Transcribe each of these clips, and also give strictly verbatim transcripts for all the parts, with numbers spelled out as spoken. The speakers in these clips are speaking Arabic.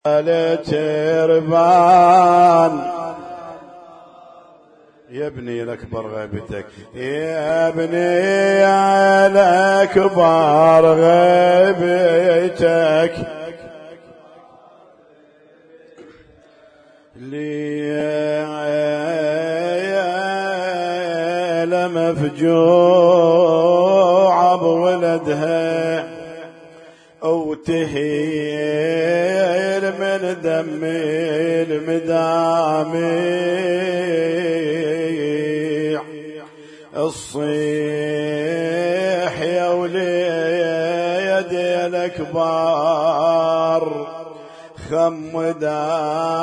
التربان يا ابني الأكبر غيبتك، يا ابني الأكبر غيبتك، ليلة مفجوعة بولدها وتهيل من دم المدامع، الصيح يا وليد الأكبر خمدا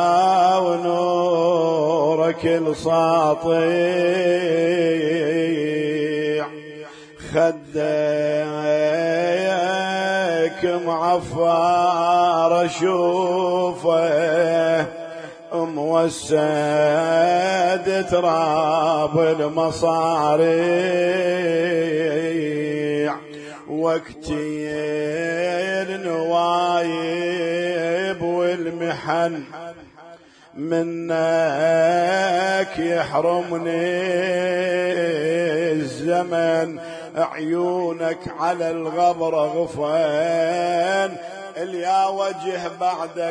ونورك الساطيع، خدك معفر اشوفه موسد تراب المصاريع، وقتي النوايب والمحن منك يحرمني الزمن، عيونك على الغبر غفان اليا وجه بعدك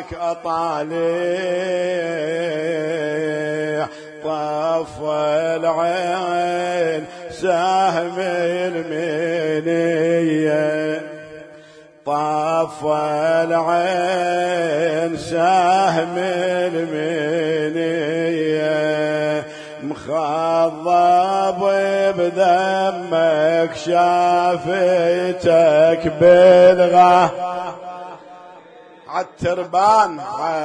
أطالع، طف العين سهم المنية، طف العين سهم المنية، مخضب بدمك شافتك بلغة عالتربان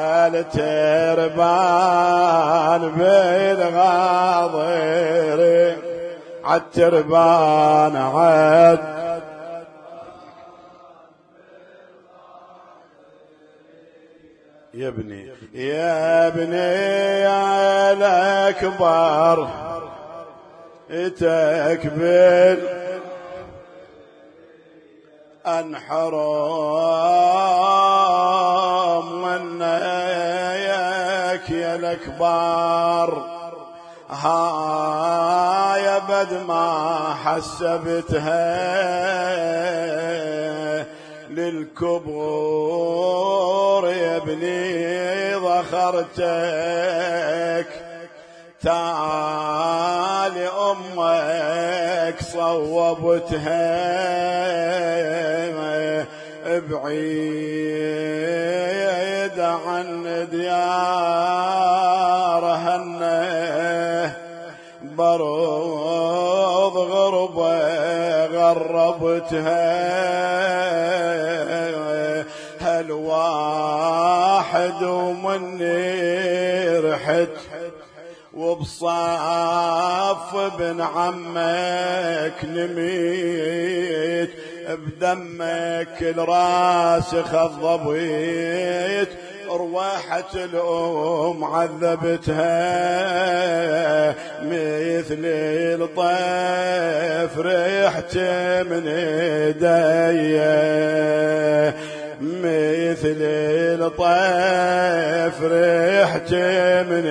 عالتربان بالغاضر عالتربان عاد يا ابني يا ابني يا الأكبر تكبر انحرام منك يا الأكبر، هاي بد ما حسبتها للكبور يا ابني ضخرتك، تعالي أمك صوبتها بعيد عن ديارهن، برض غربة غربتها، هالواحد ومني رحت وبصاف ابن عمك نميت، بدمك الراس خضبيت، روحة الأم عذبتها مثل الطيف ريحت من ايديا، مثل الطيف ريحت من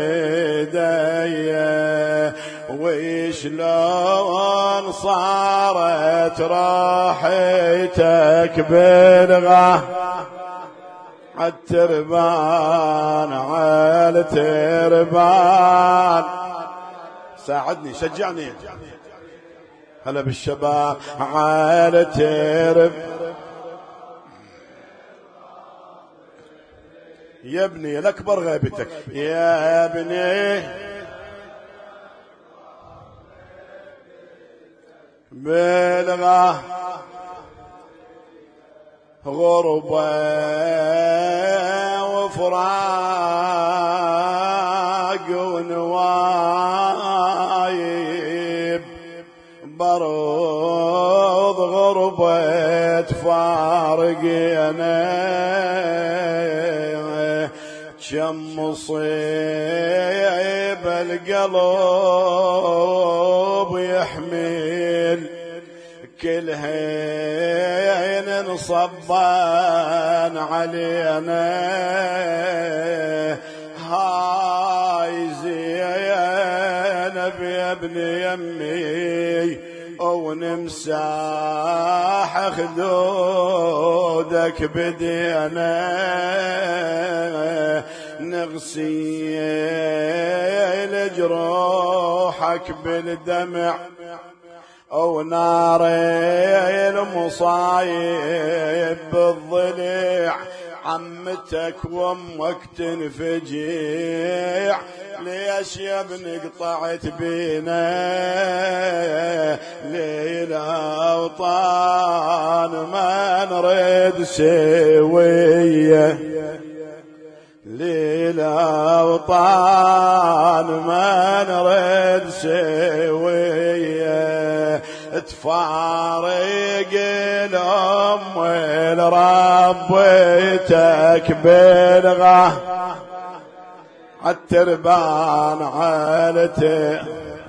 ايديا، وشلون صارت راحتك بلغة عالتربان عالتربان، ساعدني شجعني هلا بالشباب عالترب يا ابني الأكبر غيبتك، يا ابني بلغة غربة وفراق ونوايب، برض غربة تفارقنا، كم مصيب القلب يحمل كل هين من صبان علينا هاي زينب يا ابن يمي ونمساح خدودك بدينا نغسل جروحك بالدمع ونار المصايب بالضلع عمتك وامك تنفجع ليش يا ابن قطعت بينا للأوطان ما نريد سوية للأوطان ما نريد سوية تفارق الأم والربيتك بلغة عالتربان عالته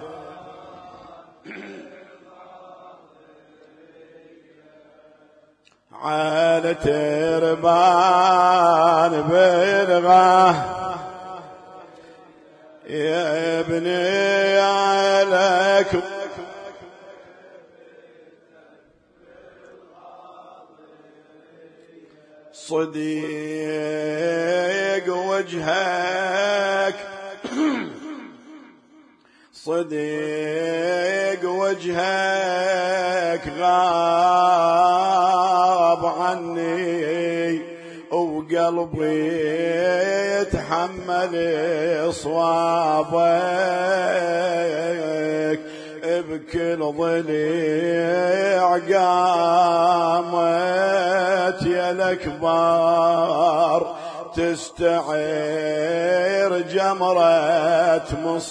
عالتربان بلغة يا ابني عليك صديق وجهك صديق وجهك غاب عني وقلبي يتحمل صوابك بكل ضليع قامت يا الأكبر تستعير جمرة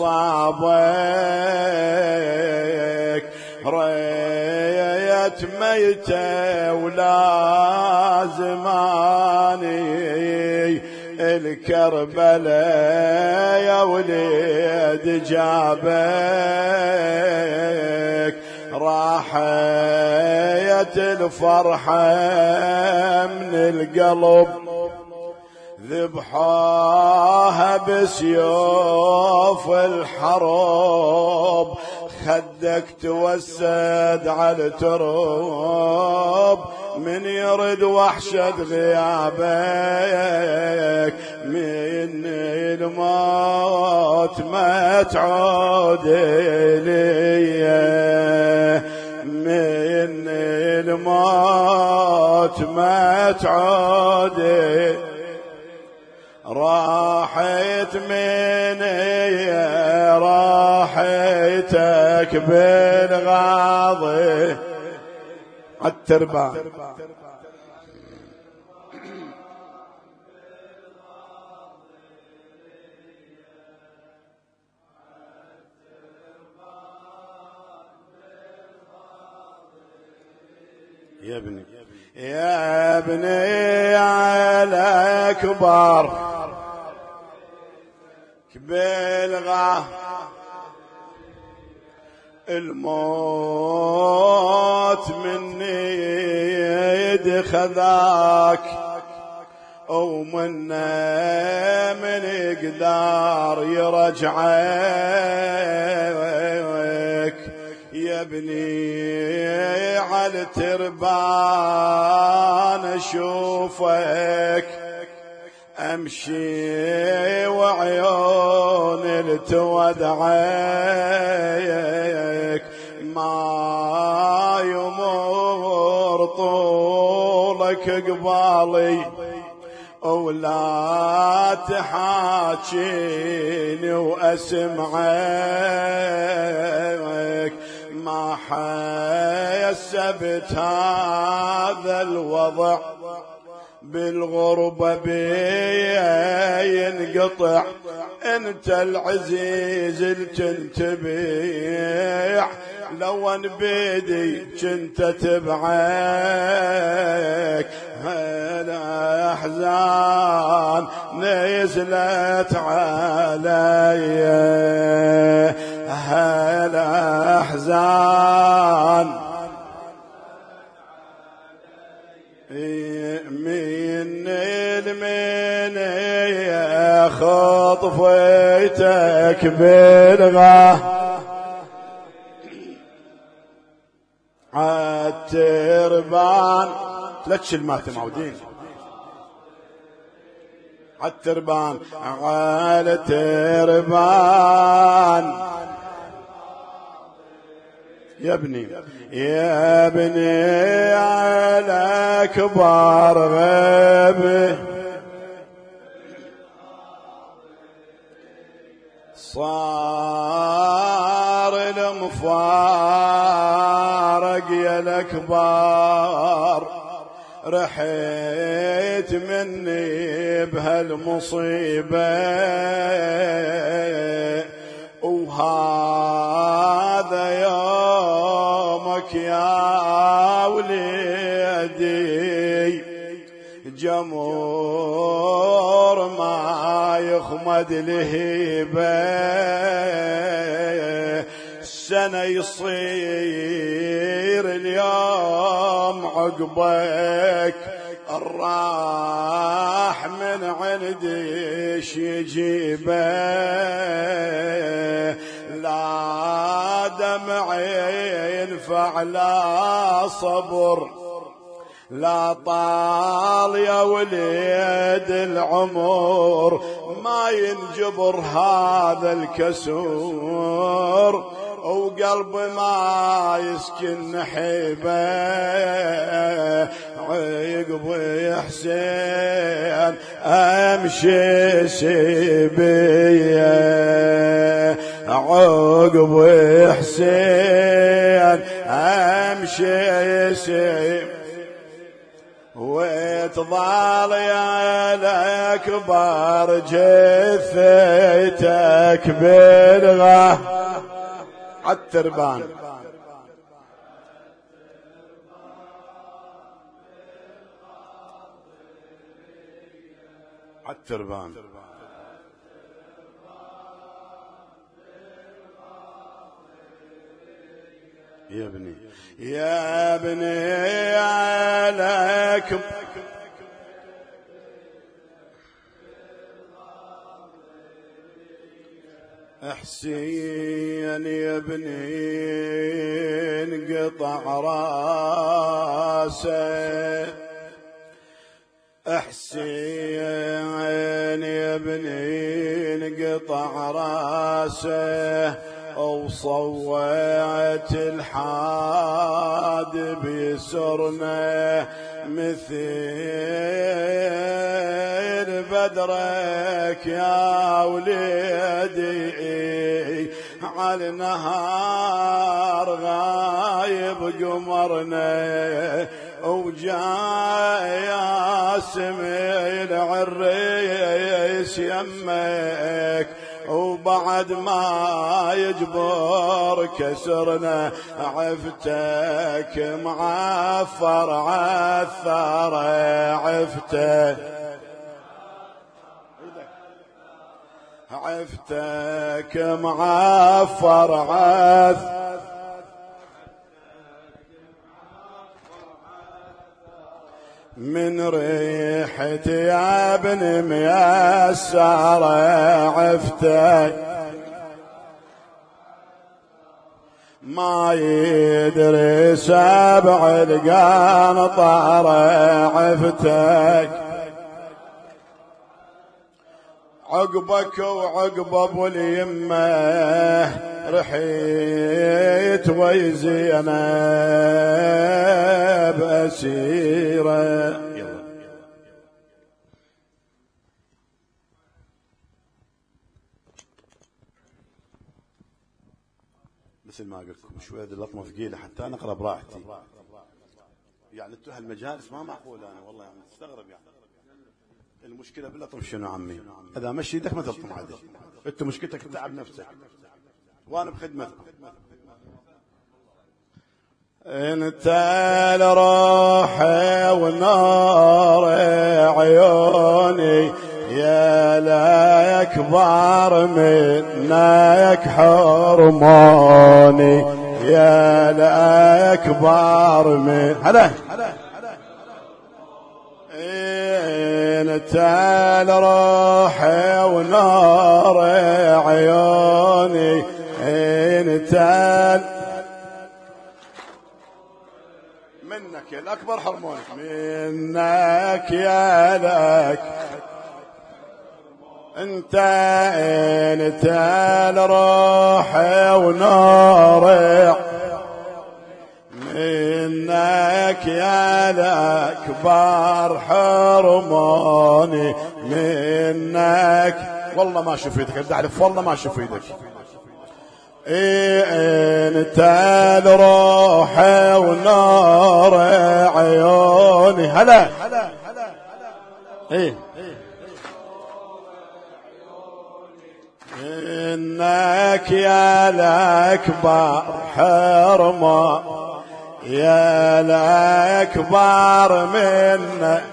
مصابك ريت ميتة ولا زماني الكربلاء يا وليد جابك راحت الفرحة من القلب ذبحوها بسيوف الحرب خدك توسد على التراب من يرد وحشة غيابك من الموت ما تعود لي من الموت ما تعود راحت مني راحتك بالغاضي عالتربان يا ابني يا ابني على كبار بلغة الموت مني يد خذاك ومنا من يقدر يرجعك يا ابني على التربان اشوفك امشي وعيون التودعك ما يمر طولك قبالي ولا تحاكيني واسمعك ما حسبت هذا الوضع بالغربة بي ينقطع انت العزيز التنتبيع لو ان بيدي كنت تبعك هلا احزان نزلت علي هلا احزان خطفتك بلغة عالتربان لا تشل ما تمودين عالتربان عالتربان يا ابني يا ابني على كبار غيبه صار المفارق يا الأكبار رحيت مني بهالمصيبة وهذا يومك يا وليدي جمهور ما يخمد لهيبة السنة يصير اليوم عقبك الراح من عنديش يجيبه لا دمع ينفع لا صبر لا طال يا وليد العمر ما ينجبر هذا الكسور وقلب ما يسكن نحيبه عقب يا حسين امشي سيبيه عقب يا حسين امشي سيبيه وتظل يا الأكبر جثتك بلغة عالتربان عالتربان يا ابني يا ابني عليك حسين يا ابني انقطع راسه حسين يا ابني انقطع راسه وصوت الحاد بيسرنا مثل بدرك يا وليدي على النهار غايب قمرنا وجاء يا سمي العريس يمك وبعد ما يجبر كسرنا عفتك معفر عثر عفتك عفتك معفر عثر من ريحتي يا ابن ميسر عفتك ما يدري سبع القنطر عفتك عقبك وعقب ابو اليمه رحيت ويزينب اسيره مثل ما قلت لكم شويه اللطمه ثقيله حتى انا اقرا براحتي يعني انتم هالمجالس ما معقول انا والله يعني استغرب يعني المشكله باللطم شنو عمي اذا مشي يدك ما تلطم عادي انت مشكلتك تتعب نفسك وانا بخدمتكم انت لروحي ونار عيوني يا لا يكبر منك حرماني يا لا يكبر من هلا انت الروح ونور عيوني، انت منك يا الاكبر حرمونك، منك يا لك انت انت الروح ونور، منك يا الاكبر حرموني، منك والله ما اشوف ايدك ادعي لك والله ما اشوف ايدك. إيه انت الروح ونور عيوني، هلا ايه انك يا الاكبر حرمة، يا الاكبر منك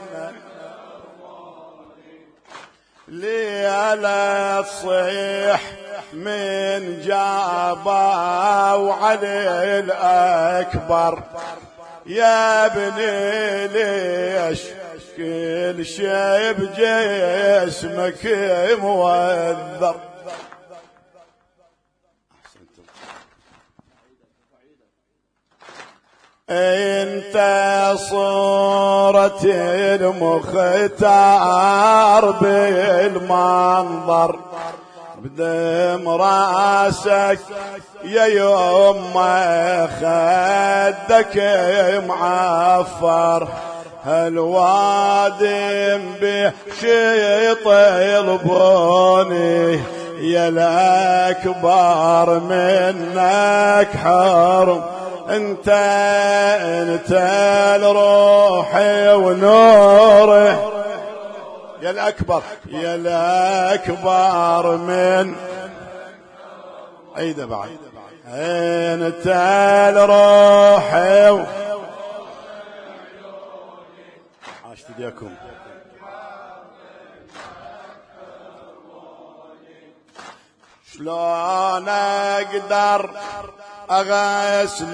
لي لا تصيح من جابا وعلي الأكبر، يا ابني ليش كل شي بجسمك موذر. انت صورة المختار بالمنظر، بدم راسك يا يما خدك معفر، هالوادم بشيط يطلبوني، يا الاكبر منك حرم، انت انت الروح ونوره، يا الاكبر يا الاكبر من عيده بعد، انت الروح عاشت ايديكم. شلون اقدر اغسل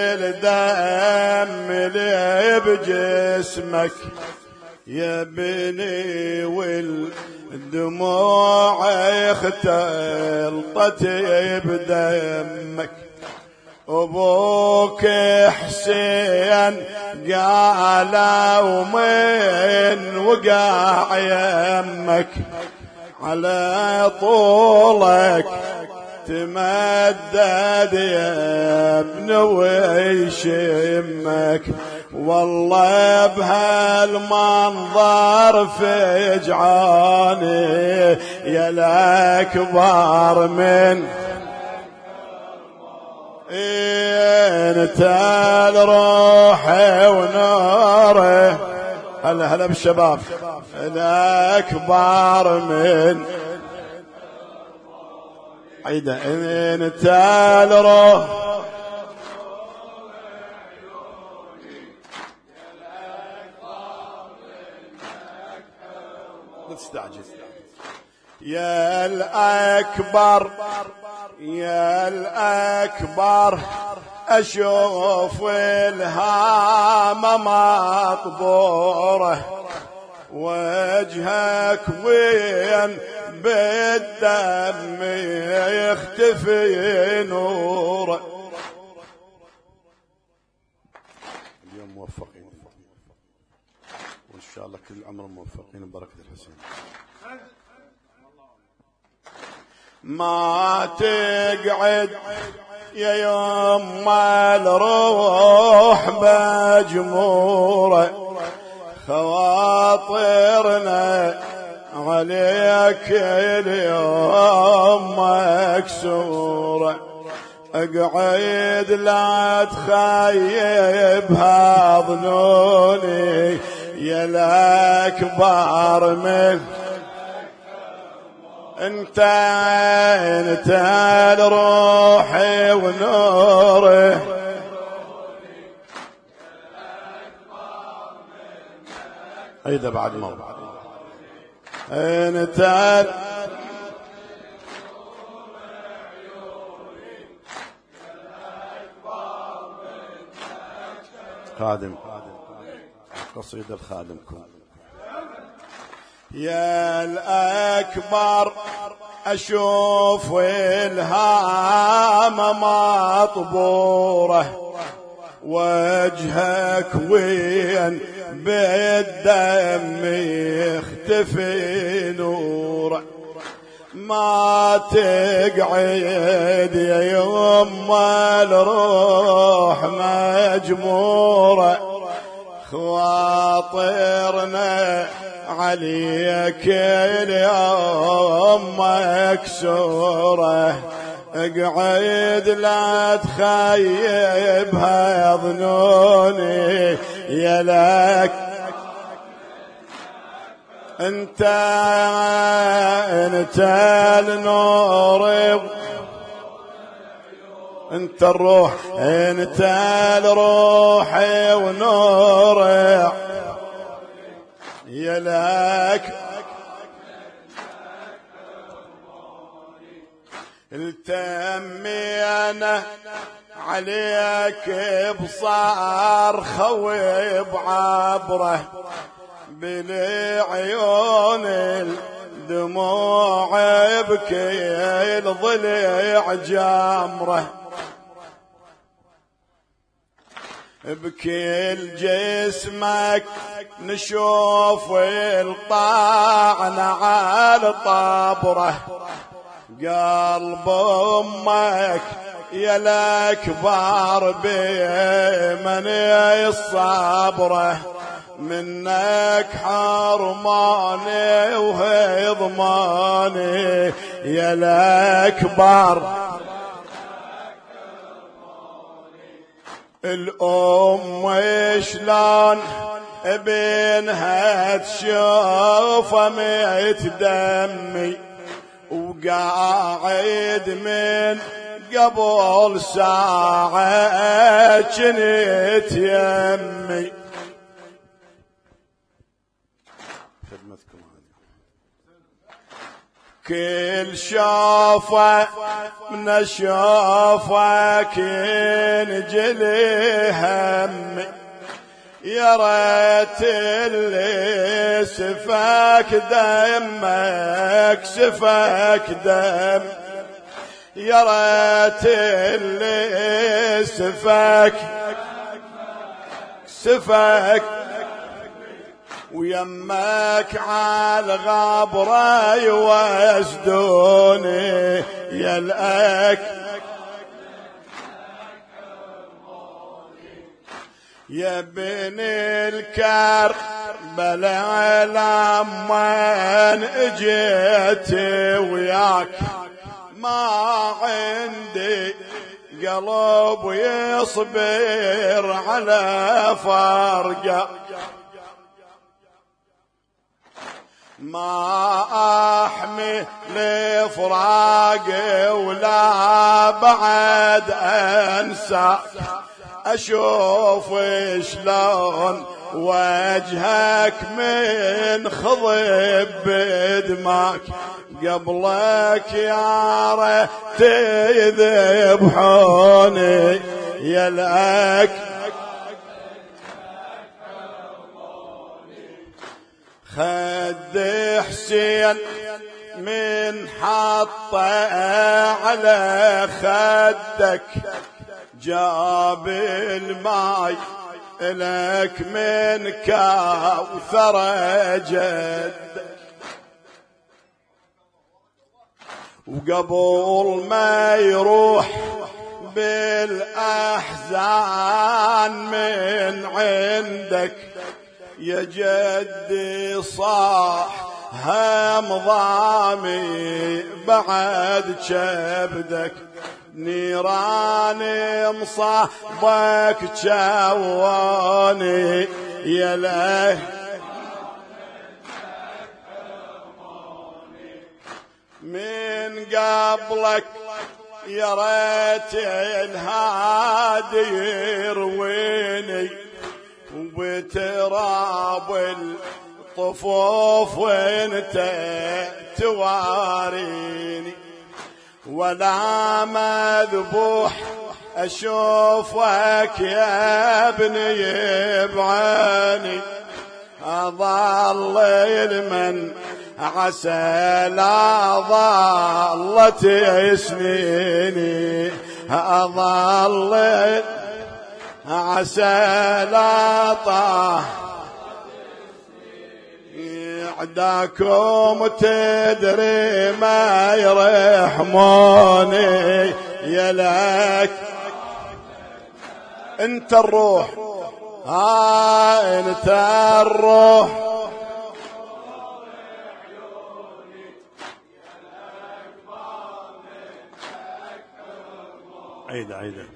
الدم اللي بجسمك يا بني، والدموع اختلطت بدمك، ابوك حسين قال ومن وقع يمك، على طولك تمدد يا ابن ويشمك، والله بهالمنظر فجعاني، يا الاكبر من انت الروح ونوره، هلا هلا بالشباب، الاكبر من عيده، انت الروح تستعجل، يا الأكبر يا الأكبر أشوف الهامة مطبورة، وجهك وين بالدم يختفي نوره. اليوم موفقين وإن شاء الله كل عمر موفقين ببركة الحسين. ما تقعد يا يما الروح مجمورة، خواطرنا عليك اليوم مكسورة، اقعد لا تخيبها ظنوني، يا الأكبر من انت انت الروح ونوره، ايضا بعد موضع انت خادم قصيدة الخادمكم. يا الأكبر أشوف الهامة مطبورة، وجهك وين بالدم يختفي نوره، ما تقعد يا يما الروح مجمورة، خواطرنا عليك اليوم مكسورة، اقعد لا تخيبها ظنوني يا لك انت انت النور، انت الروح انت الروح ونور يا لك التمينا عليك بصار خوي بعبره، بالعيون الدموع بكي الضلع جمره، بكل جسمك نشوف الطعن على طبره، قلب امك يا الاكبر بمن الصبره، منك حرماني وهضماني يا الاكبر، الام شلون ابنها تشوفه متدمي، وقاعد من قبل ساعة جنت يمي، خدمتكم كل شوفه من شوفك ينجلي همي، يا ريت اللي سفاك دمك سفاك دم، يا ريت اللي سفاك سفاك، ويمك على الغبرة يوسدوني يا الأك يا بن الكربلاء لما اجيت وياك، ما عندي قلب يصبر على فرقه، ما احمي لفراقي ولا بعد انسى، اشوف شلون وجهك من خضب بدمك، قبلك يا ريت يذبحوني يا لك خد حسين من حطه على خدك، جاب الماي لك من كوثر جدك، وقبل ما يروح بالأحزان من عندك، يا جدي صاح هم ضامي بعد كبدك، نيراني مصابك جواني يا له من قبلك، يا ريت الهادي يرويني، وبتراب الطفوف وانت تواريني، ولا مذبوح اشوفك يا ابني بعيني، أظل من عسى لا ظلت سنيني، أظل عسى لا طاه عداكم تدري ما يرحموني يلك انت الروح، ها انت الروح عيدة عيدة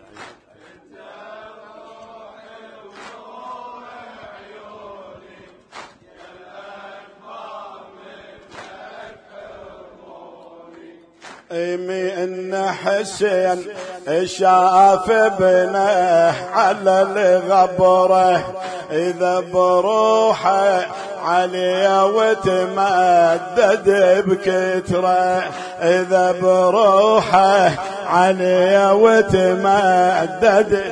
من حسين شاف ابنه على الغبره إذا بروحه عليه وتمدد بكتره، إذا بروحه عليه وتمدد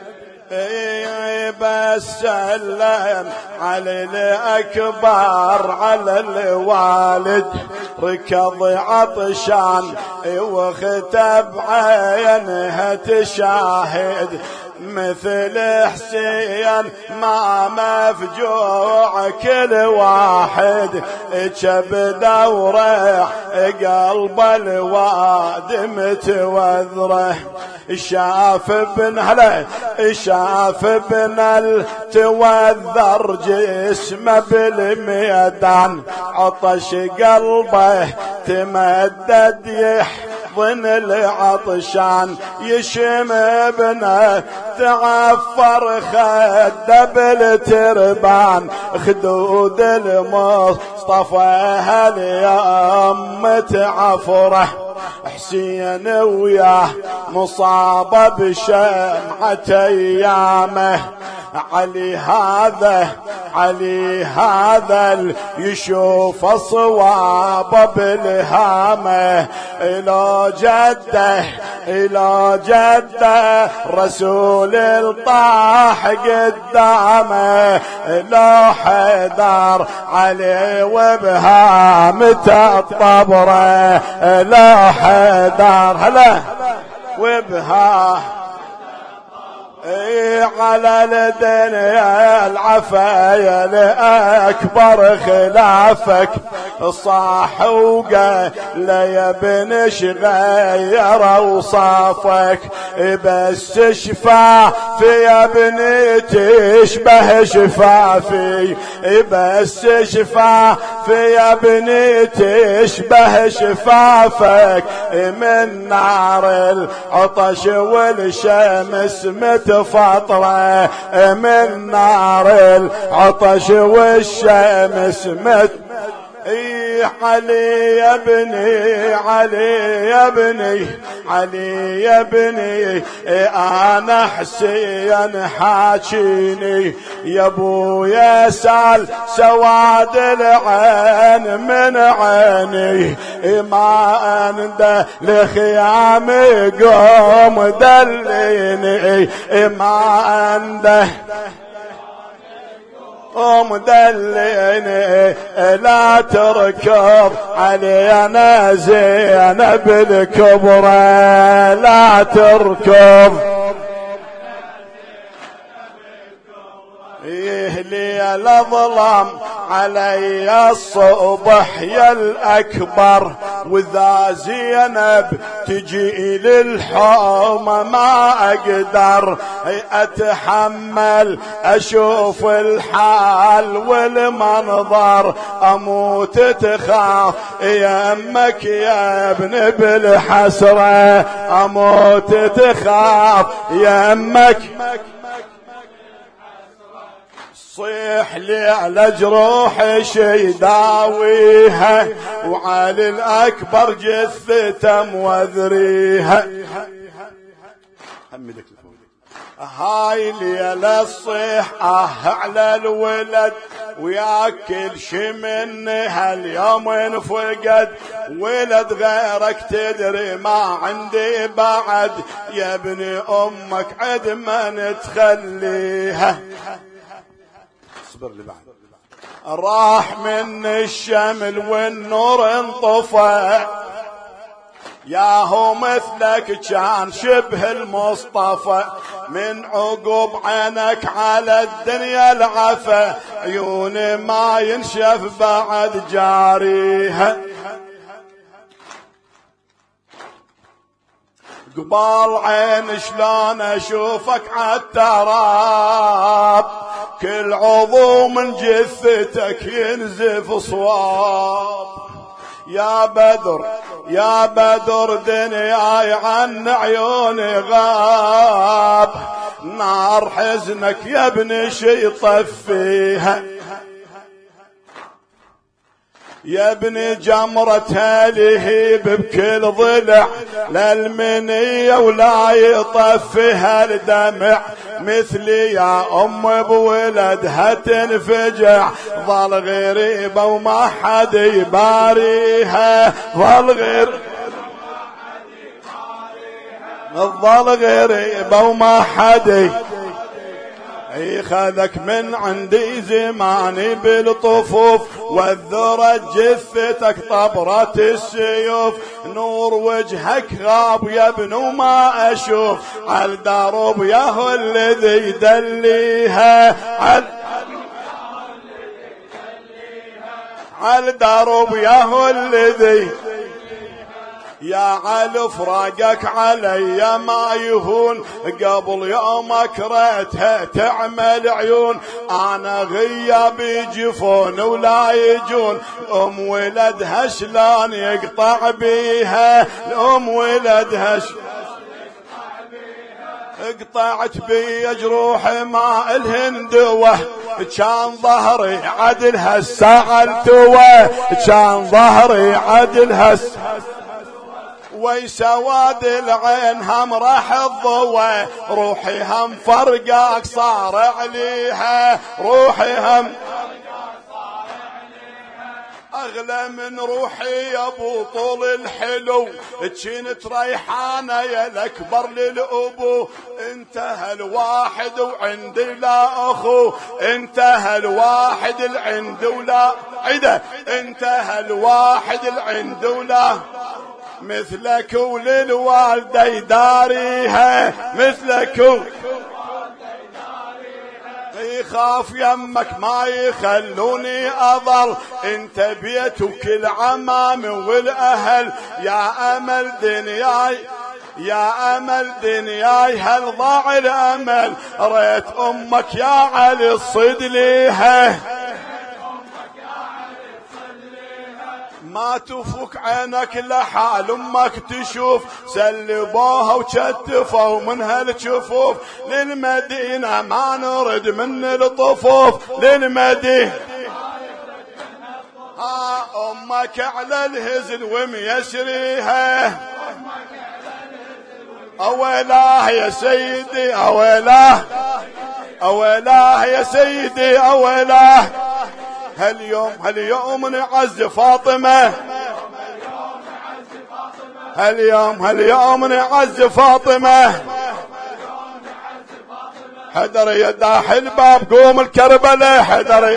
بس سلم على الأكبر على الوالد ركض عطشان واختب عينها تشاهد مثل حسين ما مفجوع كل واحد كبد ورع قلب الواد متوذره، شاف ابن هلا شاف ابن التوذر جسمه بالميدان عطش قلبه تمدد يحضن العطشان يشم ابنه تعفر خده بالتربان خدود المصطفى هاليوم تعفره حسين وياه مصابه بشمعة ايامه علي هذا علي هذا يشوف صوابه بالهامه إلى جده إلى جده رسول الطاح قدامه لو حيدر علي وبهامته الطبره لو حيدر هلا وبها اي على الدنيا العفايا لأكبر خلافك صاح وقال يا ابن شغير اوصافك بس شفا في يا ابني تشبه شفافي بس شفا في يا ابني تشبه شفافك من نار العطش والشمس مت فطرة من نار العطش والشمس مت اي علي يا ابني علي يا ابني علي يا ابني انا حسين حاكيني يا ابويا سال سواد العين من عيني ما انده لخيامي قوم دليني ما انده قوم دليني لا تركض علينا زينب الكبرى لا تركض يهلي الظلام علي الصبح يا الأكبر وذا زينب تجي للحومة ما أقدر أتحمل أشوف الحال والمنظر أموت تخاف يمك يا ابن بالحسرة أموت تخاف يمك صيح لي على جروح شي داويها وعلي الأكبر جثته موذريها حمدك هاي ليلة الصيح اه على الولد وياكل شي مني هاليوم انفقد ولد غيرك تدري ما عندي بعد يا ابن امك عد من تخليها اصبر لي بعد راح من الشمل والنور انطفى، ياهو مثلك كان شبه المصطفى، من عقب عينك على الدنيا العفا، عيوني ما ينشف بعد جاريها. قبال عين شلون اشوفك عالتراب، كل عضو من جثتك ينزف صواب. يا بدر يا بدر دنياي عن عيوني غاب، نار حزنك يا ابن شي طفيها. يا ابن جمرة لهيب بكل ضلع للمنية ولا يطفها الدمع، مثلي يا ام بولدها تنفجع، ظل غريبة وما حد يباريها، ظل غير ظل غريبة وما حد يخذك من عندي زماني بالطفوف، وذرت جثتك طبرة السيوف، نور وجهك غاب يا ابن وما اشوف، عالدرب ياهو الذي يدليها، عالدرب ياهو الذي يا علي فراقك علي ما يهون، قبل يومك ريتها تعمل عيون، انا غيابي جفون ولا يجون، ام ولدها شلون يقطع بيها، الام ولدها شلون قطعت بي جروح ما الهندوه، كان ظهري عدل هالساعة التوه، كان ظهري عدل هالساعة ويسواد العين هم راح الضوى، روحي هم فرقاك صار عليها، روحي هم اغلى من روحي يا ابو طول الحلو، كنت ريحانه يا الاكبر للابو، انت هالواحد وعندي لا اخو، انت هالواحد العند ولا عده، انت هالواحد العند ولا مثلك وللوالدة يداريها، مثلك يخاف يمك ما يخلوني اضل، انت بيت وكل عمامي والاهل، يا امل دنياي يا امل دنياي هل ضاع الامل، ريت امك يا علي الصد ليها، ما تفك عينك لحال امك تشوف، سلبوها وشتفوا من هالجفوف، للمدينة ما نرد من الطفوف، للمدينة ها امك على الهزل وميسريها، اويلاه يا سيدي اويلاه اويلاه يا سيدي اويلاه، هاليوم هاليوم نعز فاطمة، هاليوم هاليوم نعز فاطمة، حدر يا داح الباب قوم الكربلة، حدر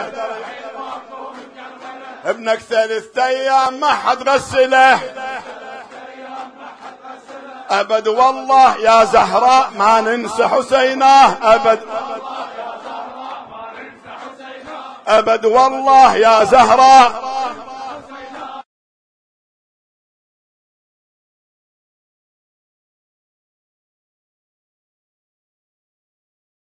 ابنك ثلاث ايام ما حد غسله، ابد والله يا زهراء ما ننسى حسيناه، ابد أبد والله يا زهراء